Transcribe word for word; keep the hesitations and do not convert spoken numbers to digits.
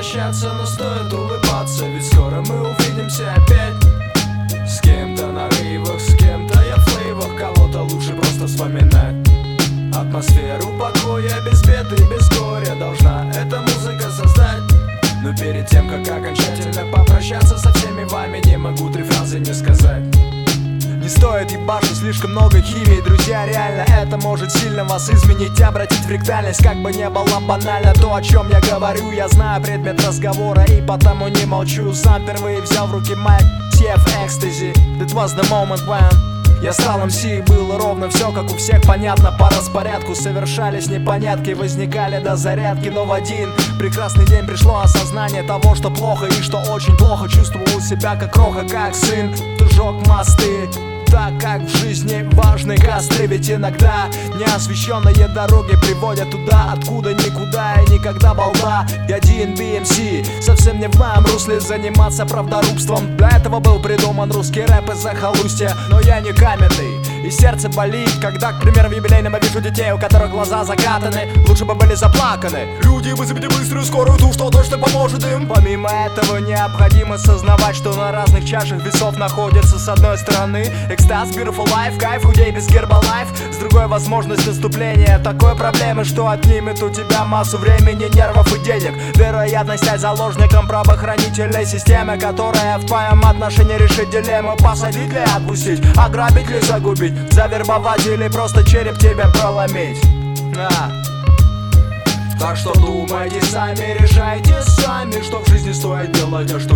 прощаться, но стоит улыбаться, ведь скоро мы увидимся опять. С кем-то на рейвах, с кем-то я в флейвах, кого-то лучше просто вспоминать. Атмосферу покоя, без бед и без горя должна эта музыка создать. Но перед тем, как окончательно попрощаться со всеми вами, не могу три фразы не сказать. Не стоит ебашить слишком много химии, друзья, реально это может сильно вас изменить, обратить в ректальность. Как бы не было банально то, о чем я говорю, я знаю предмет разговора и потому не молчу. Сам впервые взял в руки майк, съев экстази. That was the moment when я стал эм си, и было ровно все, как у всех, понятно, по распорядку. Совершались непонятки, возникали до зарядки. Но в один прекрасный день пришло осознание того, что плохо и что очень плохо. Чувствовал себя как кроха, как сын, кто жег мосты. Так как в жизни важны костры, ведь иногда неосвещенные дороги приводят туда, откуда никуда и никогда балда. Я ди энд би эм си, совсем не в моем русле заниматься правдорубством. Для этого был придуман русский рэп из захолустья. Но я не каменный, и сердце болит, когда, к примеру, в юбилейном вижу детей, у которых глаза закатаны, лучше бы были заплаканы. Люди, вызовите быструю скорую, ту, что точно поможет им. Помимо этого необходимо сознавать, что на разных чашах весов находятся с одной стороны экстаз, beautiful life, кайф, худей без гербалайф. С другой возможность наступления такой проблемы, что отнимет у тебя массу времени, нервов и денег. Вероятность стать заложником правоохранительной системы, которая в твоем отношении решит дилемму: посадить ли, отпустить, ограбить ли, загубить, завербовать или просто череп тебе проломить. А. Так что думайте сами, решайте сами, что в жизни стоит делать, а что